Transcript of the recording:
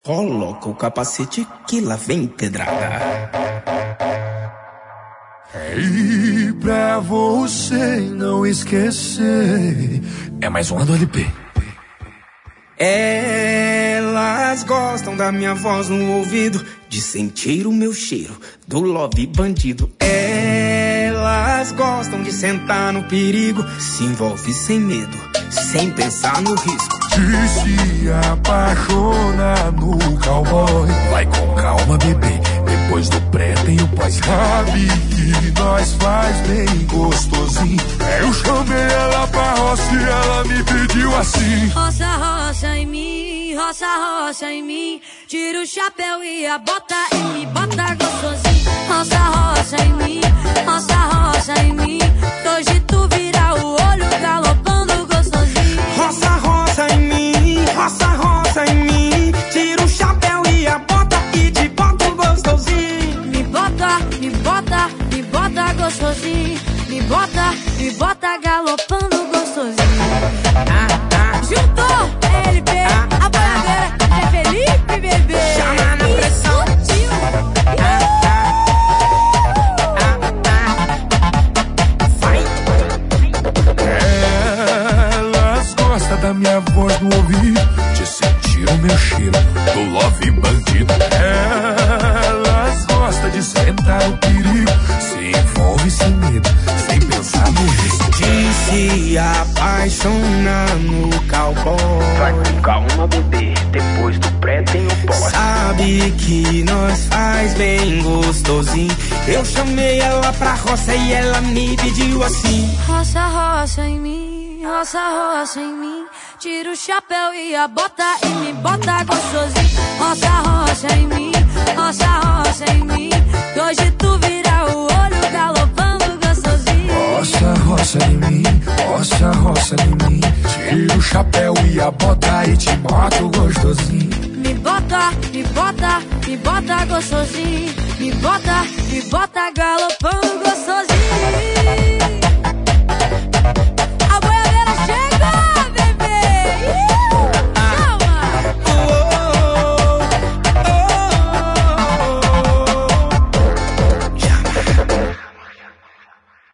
Coloca o capacete que lá vem pedrada. E pra você não esquecer, é mais uma do LP. Elas gostam da minha voz no ouvido, de sentir o meu cheiro do love bandido. Elas gostam de sentar no perigo, se envolve sem medo, sem pensar no risco. De se apaixonar no cowboy. Vai com calma, bebê, depois do pré tem o pós. Sabe que nós faz bem gostosinho. Eu chamei ela pra roça e ela me pediu assim: roça, roça em mim, roça, roça em mim. Tira o chapéu e a bota e me bota gostosinho. Roça, roça em mim, roça, roça em mim. Hoje tu vira o olho galopando gostosinho. Roça, roça em mim, roça, roça em mim. Tira o chapéu e a bota e te boto gostosinho. Me bota, me bota, me bota gostosinho. Me bota galopando gostosinho. Juntou LP, a bandeira é Felipe, bebê. Chama na pressão. Elas gostam da minha voz no ouvido, de sentir o meu cheiro do love bandido. Elas gostam de sentar no perigo, se envolve sem medo, sem pensar no risco. De se apaixonar no cowboy. Vai com calma, bebê, depois do pré tem o pós. Sabe que nós faz bem gostosinho. Eu chamei ela pra roça e ela me pediu assim: roça, roça em mim, roça, roça em mim. Tira o chapéu e a bota e me bota gostosinho. Roça, roça em mim, roça, roça em mim. Hoje tu vira o olho galopando gostosinho. Roça, roça em mim, roça, roça em mim. Tira o chapéu e a bota e te boto gostosinho. Me bota, me bota, me bota gostosinho. Me bota galopando gostosinho.